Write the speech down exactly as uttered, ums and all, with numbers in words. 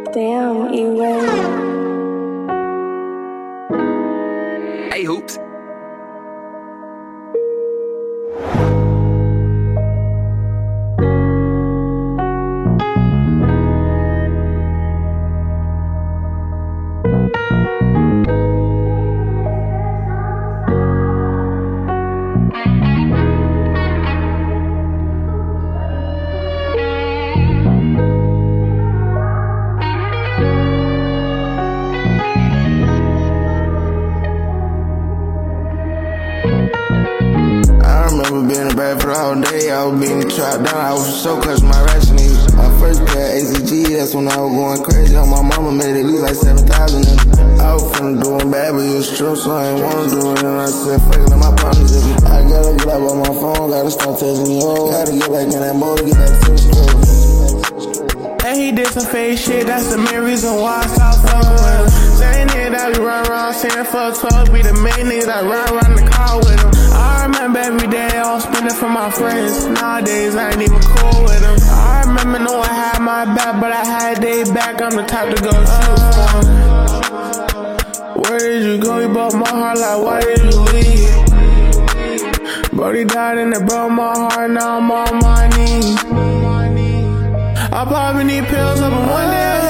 Damn, E-Way. Hey, Hoops. Being a bad for the whole day, I was being the trap down, I was so crush my ration needs. My first pair of A C G, that's when I was going crazy. On my mama made it look like seven thousand. I was finna doing bad, but it was true, so I ain't wanna do it. And I said, fuck it, let my partners if you. I gotta get up on my phone, gotta start texting you all. Gotta get back in that mode, get back to the school. And he did some fake shit, that's the main reason why I stopped fucking with him. Saying it that we run around, saying fuck twelve, be the main niggas that ride around the car with him. I remember every day I was spending for my friends. Nowadays I ain't even cool with them. I remember no one had my back, but I had their back. I'm the type to go shoot for him. Where did you go? You bought my heart, like why did you leave? Brody died and it broke my heart, now I'm on my knees. I probably need pills up in one day.